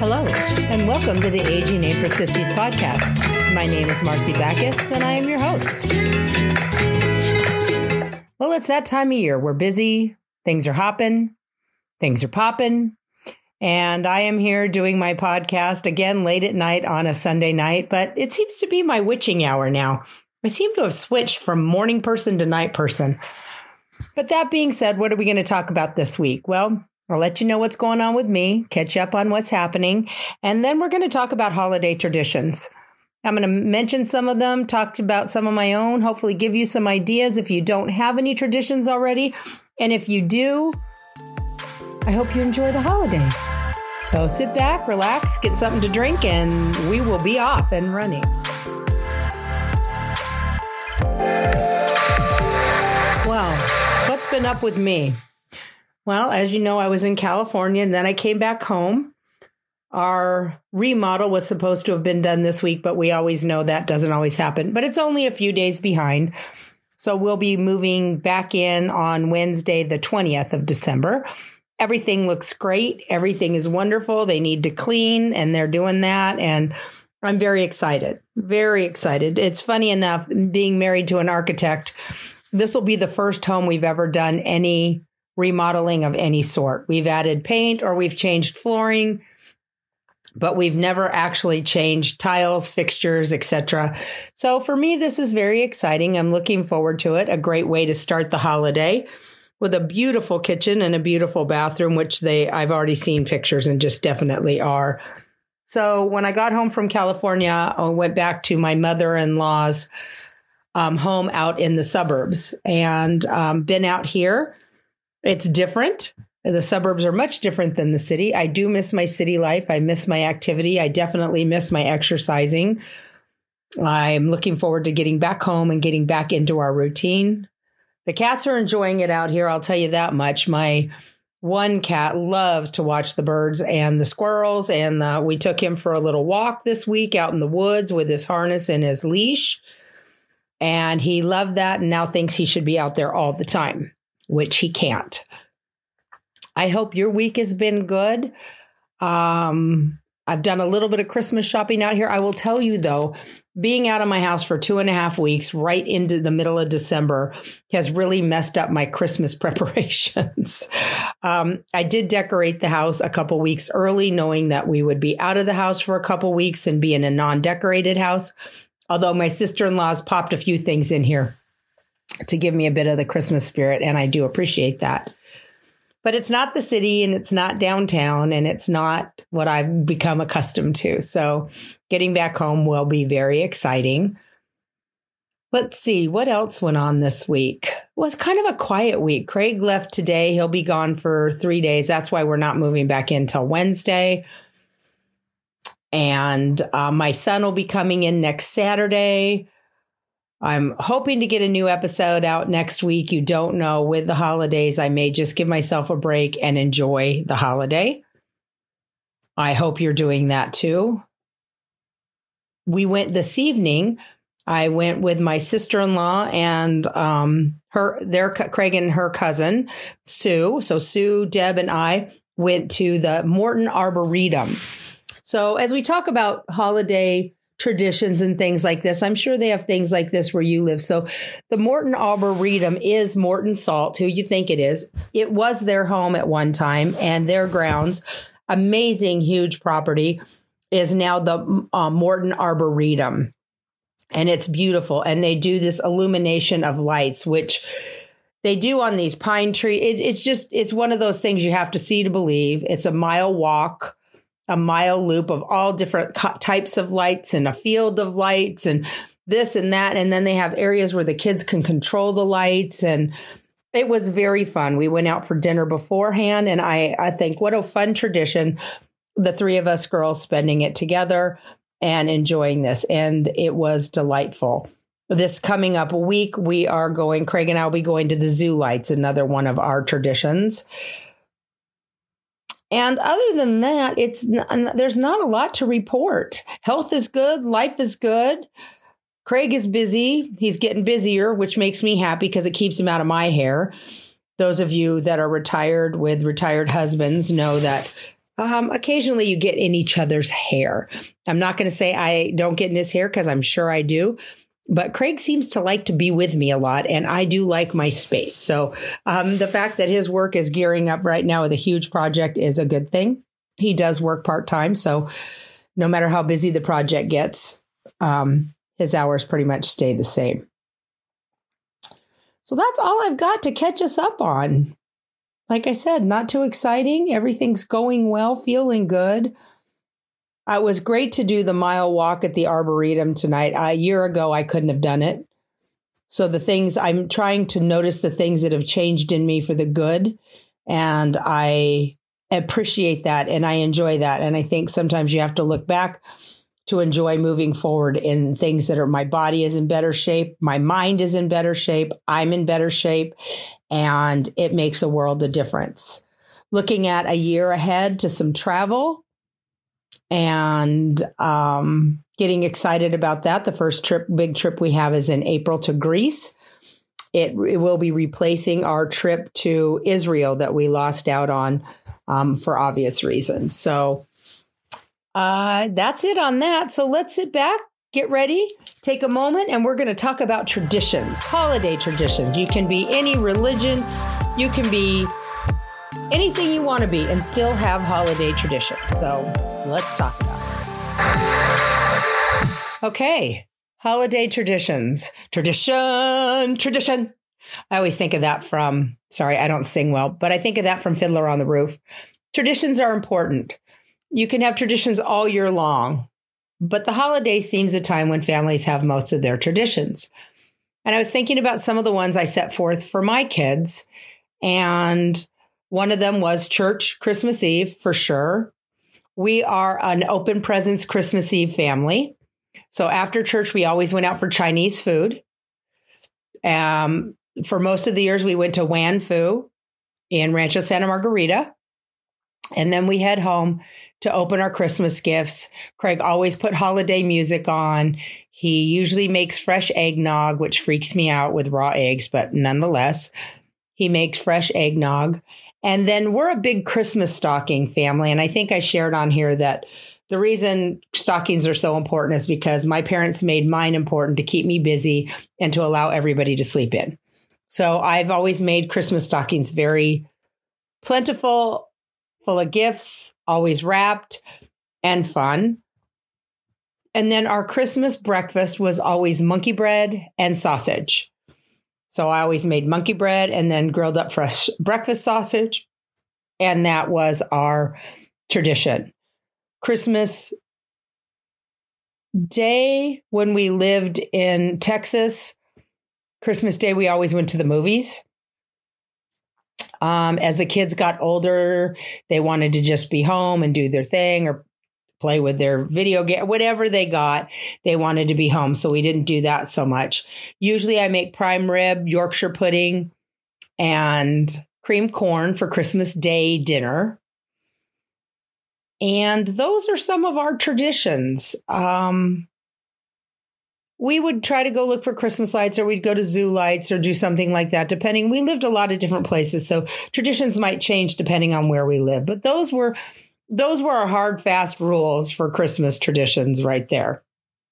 Hello, and welcome to the Aging Ain't for Sissies podcast. My name is Marcy Backus, and I am your host. Well, it's that time of year. We're busy, things are hopping, things are popping, and I am here doing my podcast again late at night on a Sunday night, but it seems to be my witching hour now. I seem to have switched from morning person to night person. But that being said, what are we going to talk about this week? Well, I'll let you know what's going on with me, catch up on what's happening, and then we're going to talk about holiday traditions. I'm going to mention some of them, talk about some of my own, hopefully give you some ideas if you don't have any traditions already. And if you do, I hope you enjoy the holidays. So sit back, relax, get something to drink, and we will be off and running. Well, what's been up with me? Well, as you know, I was in California and then I came back home. Our remodel was supposed to have been done this week, but we always know that doesn't always happen. But it's only a few days behind. So we'll be moving back in on Wednesday, the 20th of December. Everything looks great. Everything is wonderful. They need to clean and they're doing that. And I'm very excited, very excited. It's funny enough, being married to an architect, this will be the first home we've ever done any remodeling of any sort. We've added paint or we've changed flooring, but we've never actually changed tiles, fixtures, etc. So for me, this is very exciting. I'm looking forward to it. A great way to start the holiday with a beautiful kitchen and a beautiful bathroom, which I've already seen pictures and just definitely are. So when I got home from California, I went back to my mother-in-law's home out in the suburbs and been out here. It's different. The suburbs are much different than the city. I do miss my city life. I miss my activity. I definitely miss my exercising. I'm looking forward to getting back home and getting back into our routine. The cats are enjoying it out here. I'll tell you that much. My one cat loves to watch the birds and the squirrels. And we took him for a little walk this week out in the woods with his harness and his leash. And he loved that and now thinks he should be out there all the time, which he can't. I hope your week has been good. I've done a little bit of Christmas shopping out here. I will tell you, though, being out of my house for 2.5 weeks right into the middle of December has really messed up my Christmas preparations. I did decorate the house a couple weeks early, knowing that we would be out of the house for a couple weeks and be in a non-decorated house. Although my sister-in-law's popped a few things in here to give me a bit of the Christmas spirit, and I do appreciate that. But it's not the city, and it's not downtown, and it's not what I've become accustomed to. So getting back home will be very exciting. Let's see, what else went on this week? It was kind of a quiet week. Craig left today. He'll be gone for 3 days. That's why we're not moving back in till Wednesday. And my son will be coming in next Saturday. I'm hoping to get a new episode out next week. You don't know, with the holidays, I may just give myself a break and enjoy the holiday. I hope you're doing that too. We went this evening. I went with my sister-in-law and Craig and her cousin, Sue. So Sue, Deb, and I went to the Morton Arboretum. So as we talk about holiday traditions and things like this, I'm sure they have things like this where you live. So the Morton Arboretum is Morton Salt, who you think it is. It was their home at one time, and their grounds, amazing, huge property, is now the Morton Arboretum. And it's beautiful. And they do this illumination of lights, which they do on these pine trees. It's one of those things you have to see to believe. It's a mile walk, a mile loop of all different types of lights and a field of lights and this and that. And then they have areas where the kids can control the lights. And it was very fun. We went out for dinner beforehand. And I think what a fun tradition, the three of us girls spending it together and enjoying this. And it was delightful. This coming up week, Craig and I will be going to the zoo lights, another one of our traditions. And other than that, there's not a lot to report. Health is good. Life is good. Craig is busy. He's getting busier, which makes me happy because it keeps him out of my hair. Those of you that are retired with retired husbands know that Occasionally you get in each other's hair. I'm not going to say I don't get in his hair because I'm sure I do. But Craig seems to like to be with me a lot, and I do like my space. So the fact that his work is gearing up right now with a huge project is a good thing. He does work part-time, so no matter how busy the project gets, his hours pretty much stay the same. So that's all I've got to catch us up on. Like I said, not too exciting. Everything's going well, feeling good. It was great to do the mile walk at the Arboretum tonight. A year ago, I couldn't have done it. So I'm trying to notice the things that have changed in me for the good. And I appreciate that and I enjoy that. And I think sometimes you have to look back to enjoy moving forward in things that are my body is in better shape. My mind is in better shape. I'm in better shape. And it makes a world of difference. Looking at a year ahead to some travel and getting excited about that. The first big trip we have is in April to Greece. It will be replacing our trip to Israel that we lost out on for obvious reasons. So that's it on that. So let's sit back, get ready, take a moment, and we're going to talk about traditions, holiday traditions. You can be any religion, you can be anything you want to be and still have holiday traditions. So let's talk about it. Okay, holiday traditions. Tradition. I always think of that from, sorry, I don't sing well, but I think of that from Fiddler on the Roof. Traditions are important. You can have traditions all year long, but the holiday seems a time when families have most of their traditions. And I was thinking about some of the ones I set forth for my kids, and one of them was church Christmas Eve for sure. We are an open presents Christmas Eve family. So after church, we always went out for Chinese food. For most of the years, we went to Wan Fu in Rancho Santa Margarita. And then we head home to open our Christmas gifts. Craig always put holiday music on. He usually makes fresh eggnog, which freaks me out with raw eggs, but nonetheless, he makes fresh eggnog. And then we're a big Christmas stocking family. And I think I shared on here that the reason stockings are so important is because my parents made mine important to keep me busy and to allow everybody to sleep in. So I've always made Christmas stockings very plentiful, full of gifts, always wrapped and fun. And then our Christmas breakfast was always monkey bread and sausage. So I always made monkey bread and then grilled up fresh breakfast sausage. And that was our tradition. Christmas Day, when we lived in Texas, Christmas Day, we always went to the movies. As the kids got older, they wanted to just be home and do their thing or play with their video game, whatever they got, they wanted to be home. So we didn't do that so much. Usually I make prime rib, Yorkshire pudding, and creamed corn for Christmas Day dinner. And those are some of our traditions. We would try to go look for Christmas lights, or we'd go to zoo lights or do something like that, depending. We lived a lot of different places, so traditions might change depending on where we live. But those were our hard, fast rules for Christmas traditions right there.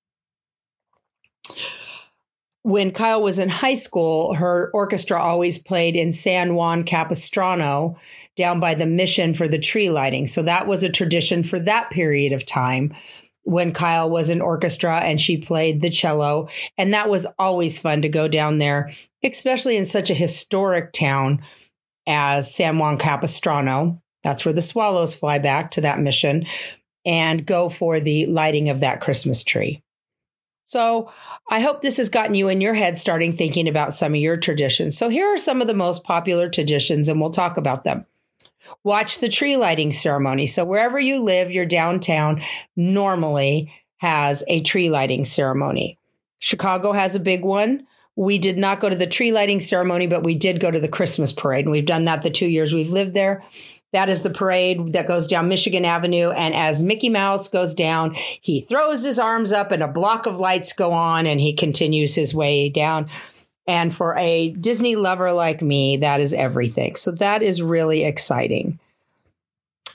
When Kyle was in high school, her orchestra always played in San Juan Capistrano down by the Mission for the tree lighting. So that was a tradition for that period of time when Kyle was in orchestra and she played the cello. And that was always fun to go down there, especially in such a historic town as San Juan Capistrano. That's where the swallows fly back to that mission, and go for the lighting of that Christmas tree. So I hope this has gotten you in your head starting thinking about some of your traditions. So here are some of the most popular traditions, and we'll talk about them. Watch the tree lighting ceremony. So wherever you live, your downtown normally has a tree lighting ceremony. Chicago has a big one. We did not go to the tree lighting ceremony, but we did go to the Christmas parade. And we've done that the 2 years we've lived there. That is the parade that goes down Michigan Avenue. And as Mickey Mouse goes down, he throws his arms up and a block of lights go on and he continues his way down. And for a Disney lover like me, that is everything. So that is really exciting.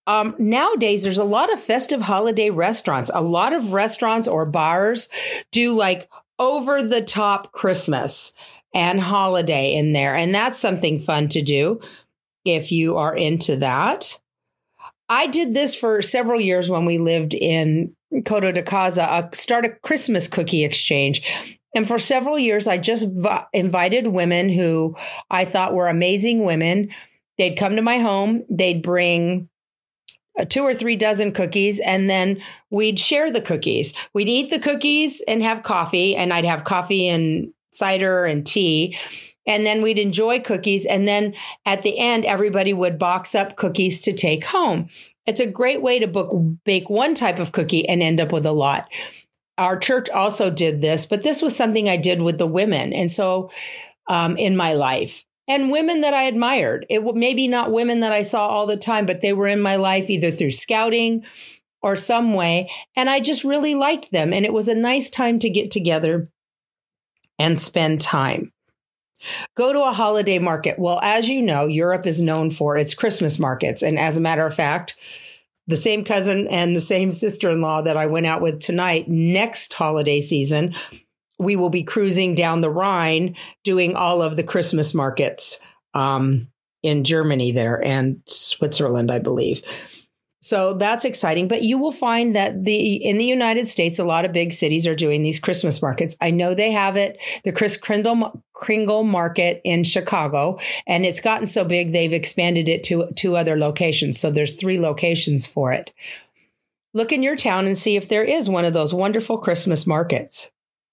Nowadays, there's a lot of festive holiday restaurants. A lot of restaurants or bars do like over the top Christmas and holiday in there. And that's something fun to do if you are into that. I did this for several years when we lived in Coto de Caza, start a Christmas cookie exchange. And for several years, I just invited women who I thought were amazing women. They'd come to my home. They'd bring 2 or 3 dozen cookies, and then we'd share the cookies. We'd eat the cookies and have coffee, and I'd have coffee and cider and tea. And then we'd enjoy cookies. And then at the end, everybody would box up cookies to take home. It's a great way to bake one type of cookie and end up with a lot. Our church also did this, but this was something I did with the women. And so in my life, and women that I admired, maybe not women that I saw all the time, but they were in my life either through scouting or some way. And I just really liked them. And it was a nice time to get together and spend time. Go to a holiday market. Well, as you know, Europe is known for its Christmas markets. And as a matter of fact, the same cousin and the same sister-in-law that I went out with tonight, next holiday season, we will be cruising down the Rhine doing all of the Christmas markets in Germany there and Switzerland, I believe. So that's exciting. But you will find that in the United States, a lot of big cities are doing these Christmas markets. I know they have it, the Kris Kringle Market in Chicago, and it's gotten so big they've expanded it to 2 other locations. So there's 3 locations for it. Look in your town and see if there is one of those wonderful Christmas markets.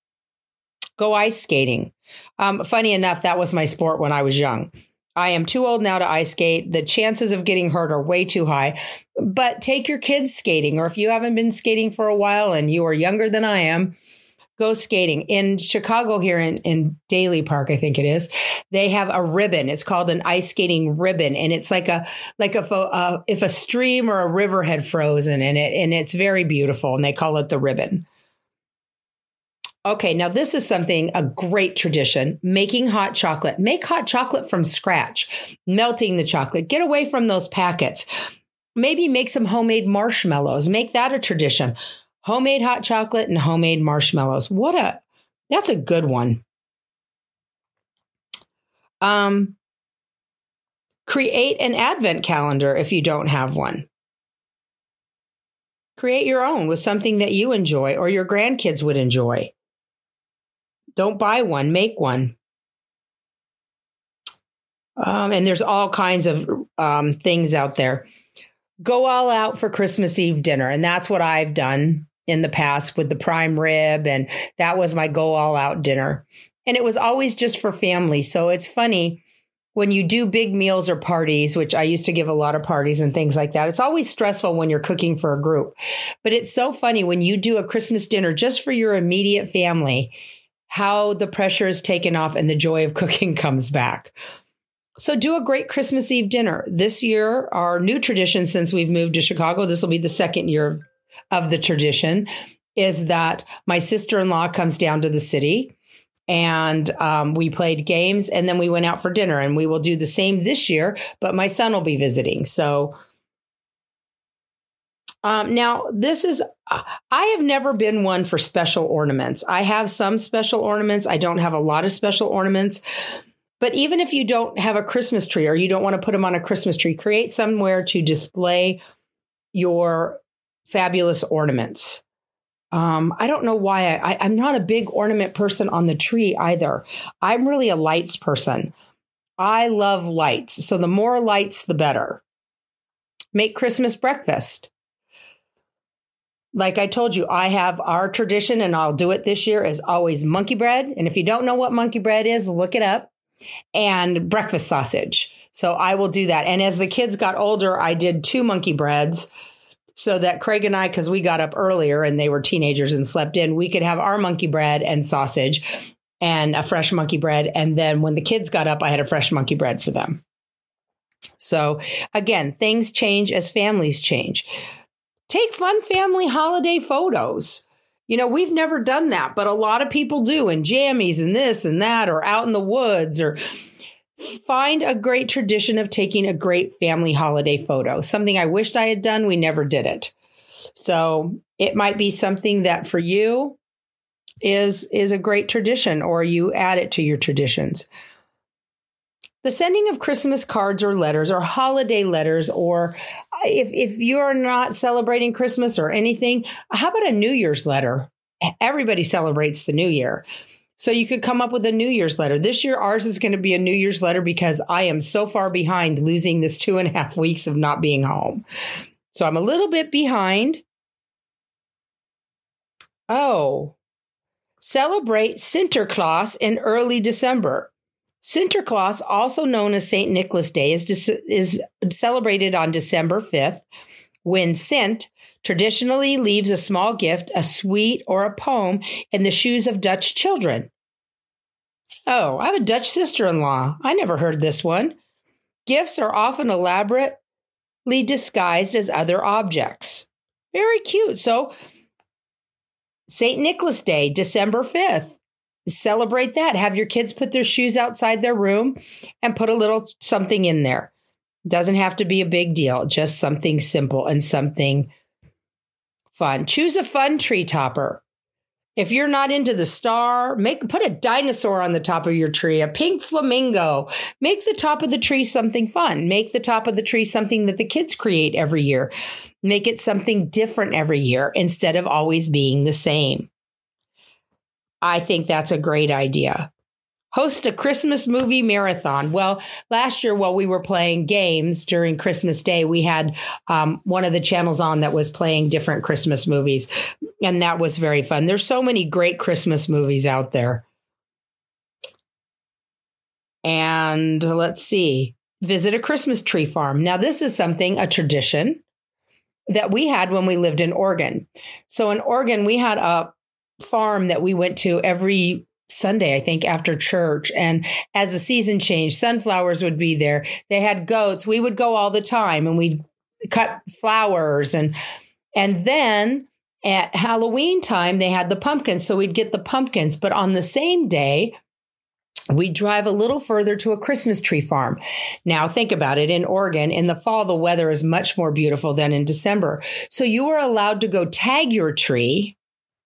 Go ice skating. Funny enough, that was my sport when I was young. I am too old now to ice skate. The chances of getting hurt are way too high. But take your kids skating, or if you haven't been skating for a while and you are younger than I am, go skating. In Chicago here in Daly Park, I think it is, they have a ribbon. It's called an ice skating ribbon. And it's like if a stream or a river had frozen in it, and it's very beautiful. And they call it the ribbon. Okay, now this is a great tradition, making hot chocolate. Make hot chocolate from scratch, melting the chocolate. Get away from those packets. Maybe make some homemade marshmallows. Make that a tradition. Homemade hot chocolate and homemade marshmallows. That's a good one. Create an advent calendar if you don't have one. Create your own with something that you enjoy or your grandkids would enjoy. Don't buy one, make one. And there's all kinds of things out there. Go all out for Christmas Eve dinner. And that's what I've done in the past with the prime rib. And that was my go all out dinner. And it was always just for family. So it's funny when you do big meals or parties, which I used to give a lot of parties and things like that. It's always stressful when you're cooking for a group. But it's so funny when you do a Christmas dinner just for your immediate family, how the pressure is taken off and the joy of cooking comes back. So do a great Christmas Eve dinner. This year, our new tradition since we've moved to Chicago, this will be the 2nd year of the tradition, is that my sister-in-law comes down to the city and we played games and then we went out for dinner, and we will do the same this year, but my son will be visiting. So now I have never been one for special ornaments. I have some special ornaments. I don't have a lot of special ornaments. But even if you don't have a Christmas tree or you don't want to put them on a Christmas tree, create somewhere to display your fabulous ornaments. I don't know why I'm not a big ornament person on the tree either. I'm really a lights person. I love lights. So the more lights, the better. Make Christmas breakfast. Like I told you, I have our tradition, and I'll do it this year, is always monkey bread. And if you don't know what monkey bread is, look it up. And breakfast sausage. So I will do that. And as the kids got older, I did 2 monkey breads so that Craig and I, because we got up earlier and they were teenagers and slept in, we could have our monkey bread and sausage and a fresh monkey bread. And then when the kids got up, I had a fresh monkey bread for them. So again, things change as families change. Take fun family holiday photos. You know, we've never done that, but a lot of people do, in jammies and this and that, or out in the woods, or find a great tradition of taking a great family holiday photo. Something I wished I had done. We never did it. So it might be something that for you is a great tradition, or you add it to your traditions. The sending of Christmas cards or letters or holiday letters, or if you are not celebrating Christmas or anything, how about a New Year's letter? Everybody celebrates the New Year. So you could come up with a New Year's letter. This year, ours is going to be a New Year's letter because I am so far behind losing this 2.5 weeks of not being home. So I'm a little bit behind. Oh, celebrate Sinterklaas in early December. Sinterklaas, also known as St. Nicholas Day, is celebrated on December 5th, when Sint traditionally leaves a small gift, a sweet, or a poem in the shoes of Dutch children. Oh, I have a Dutch sister-in-law. I never heard this one. Gifts are often elaborately disguised as other objects. Very cute. So, St. Nicholas Day, December 5th. Celebrate that. Have your kids put their shoes outside their room and put a little something in there. Doesn't have to be a big deal, just something simple and something fun. Choose a fun tree topper. If you're not into the star, put a dinosaur on the top of your tree, a pink flamingo. Make the top of the tree something fun. Make the top of the tree something that the kids create every year. Make it something different every year instead of always being the same. I think that's a great idea. Host a Christmas movie marathon. Well, last year while we were playing games during Christmas Day, we had one of the channels on that was playing different Christmas movies. And that was very fun. There's so many great Christmas movies out there. And let's see. Visit a Christmas tree farm. Now, this is a tradition that we had when we lived in Oregon. So in Oregon, we had a farm that we went to every Sunday, I think, after church. And as the season changed, sunflowers would be there. They had goats. We would go all the time and we'd cut flowers. And then at Halloween time, they had the pumpkins. So we'd get the pumpkins. But on the same day, we'd drive a little further to a Christmas tree farm. Now, think about it. In Oregon, in the fall, the weather is much more beautiful than in December. So you were allowed to go tag your tree.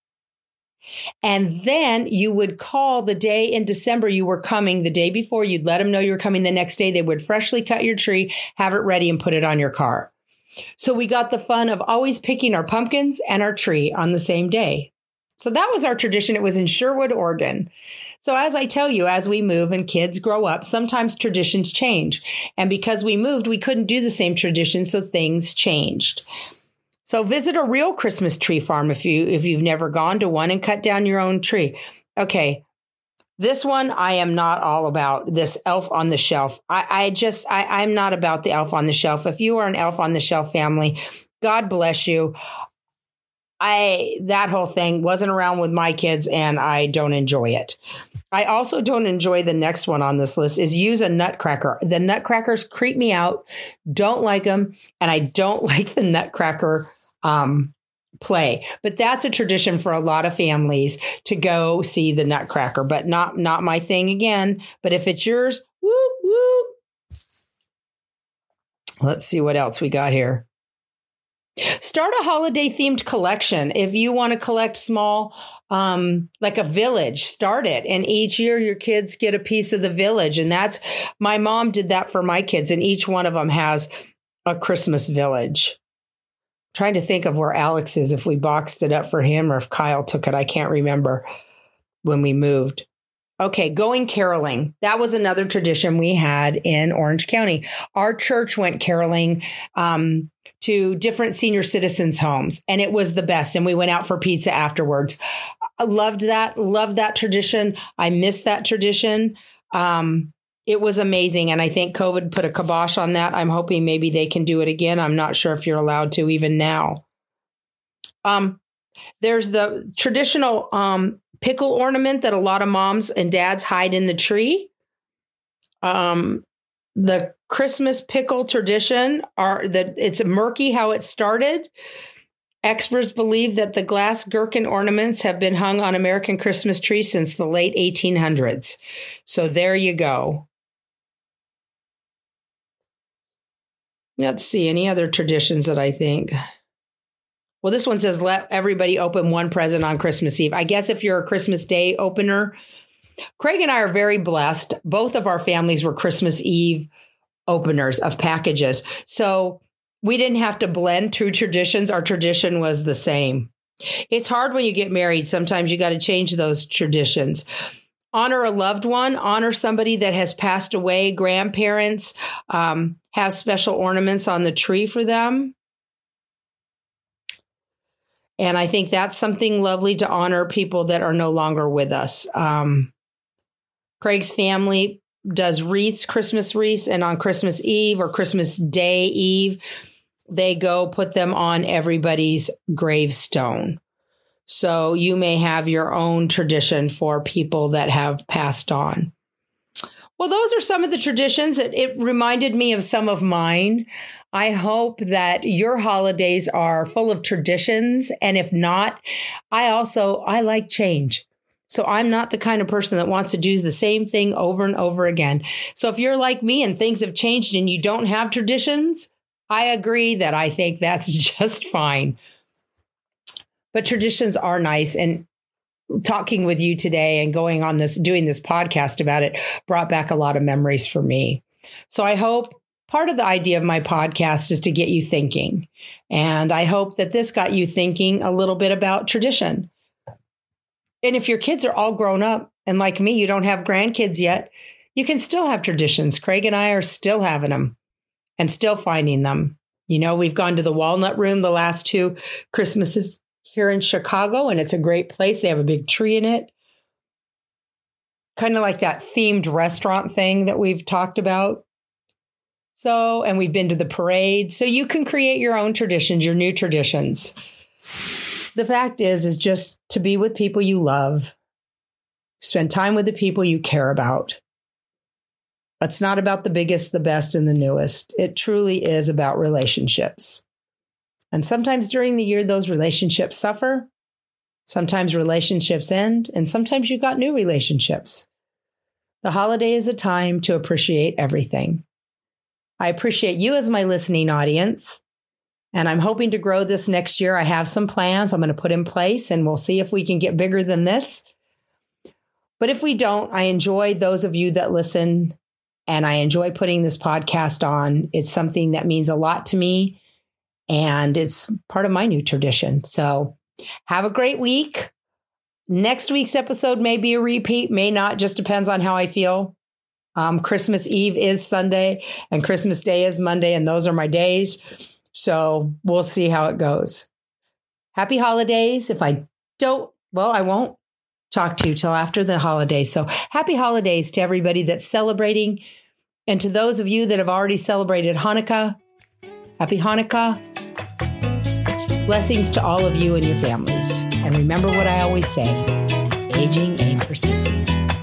And then you would call the day in December you were coming. The day before, you'd let them know you were coming the next day. They would freshly cut your tree, have it ready, and put it on your car. So we got the fun of always picking our pumpkins and our tree on the same day. So that was our tradition. It was in Sherwood, Oregon. So as I tell you, as we move and kids grow up, sometimes traditions change. And because we moved, we couldn't do the same tradition, so things changed. So visit a real Christmas tree farm if you've never gone to one, and cut down your own tree. Okay, this one I am not all about, this elf on the shelf. I'm not about the elf on the shelf. If you are an elf on the shelf family, God bless you. That whole thing wasn't around with my kids, and I don't enjoy it. I also don't enjoy the next one on this list is use a nutcracker. The nutcrackers creep me out, don't like them, and I don't like the nutcracker play. But that's a tradition for a lot of families to go see the nutcracker, but not my thing again. But if it's yours, whoop, whoop. Let's see what else we got here. Start a holiday themed collection. If you want to collect small, like a village, start it. And each year your kids get a piece of the village. And my mom did that for my kids. And each one of them has a Christmas village. Trying to think of where Alex is, if we boxed it up for him or if Kyle took it. I can't remember when we moved. Okay, going caroling. That was another tradition we had in Orange County. Our church went caroling to different senior citizens' homes, and it was the best. And we went out for pizza afterwards. I loved that tradition. I miss that tradition. It was amazing. And I think COVID put a kibosh on that. I'm hoping maybe they can do it again. I'm not sure if you're allowed to even now. There's the traditional pickle ornament that a lot of moms and dads hide in the tree. The Christmas pickle tradition it's murky how it started. Experts believe that the glass gherkin ornaments have been hung on American Christmas trees since the late 1800s. So there you go. Let's see, any other traditions that I think. Well, this one says, let everybody open one present on Christmas Eve. I guess if you're a Christmas Day opener, Craig and I are very blessed. Both of our families were Christmas Eve openers of packages. So we didn't have to blend two traditions. Our tradition was the same. It's hard when you get married. Sometimes you got to change those traditions. Honor a loved one, honor somebody that has passed away, grandparents, have special ornaments on the tree for them. And I think that's something lovely to honor people that are no longer with us. Craig's family does wreaths, Christmas wreaths, and on Christmas Eve or Christmas Day Eve, they go put them on everybody's gravestone. So you may have your own tradition for people that have passed on. Well, those are some of the traditions. It reminded me of some of mine. I hope that your holidays are full of traditions. And if not, I like change. So I'm not the kind of person that wants to do the same thing over and over again. So if you're like me and things have changed and you don't have traditions, I agree that I think that's just fine. But traditions are nice. And talking with you today and doing this podcast about it brought back a lot of memories for me. So I hope part of the idea of my podcast is to get you thinking. And I hope that this got you thinking a little bit about tradition. And if your kids are all grown up and like me, you don't have grandkids yet, you can still have traditions. Craig and I are still having them and still finding them. You know, we've gone to the Walnut Room the last 2 Christmases here in Chicago, and it's a great place. They have a big tree in it. Kind of like that themed restaurant thing that we've talked about. So, and we've been to the parade. So you can create your own traditions, your new traditions. The fact is just to be with people you love. Spend time with the people you care about. It's not about the biggest, the best, and the newest. It truly is about relationships. And sometimes during the year, those relationships suffer. Sometimes relationships end, and sometimes you've got new relationships. The holiday is a time to appreciate everything. I appreciate you as my listening audience, and I'm hoping to grow this next year. I have some plans I'm going to put in place, and we'll see if we can get bigger than this. But if we don't, I enjoy those of you that listen, and I enjoy putting this podcast on. It's something that means a lot to me. And it's part of my new tradition. So have a great week. Next week's episode may be a repeat, may not, just depends on how I feel. Christmas Eve is Sunday and Christmas Day is Monday, and those are my days. So we'll see how it goes. Happy holidays. If I don't, well, I won't talk to you till after the holidays. So happy holidays to everybody that's celebrating. And to those of you that have already celebrated Hanukkah, happy Hanukkah. Blessings to all of you and your families. And remember what I always say, aging ain't for sissies.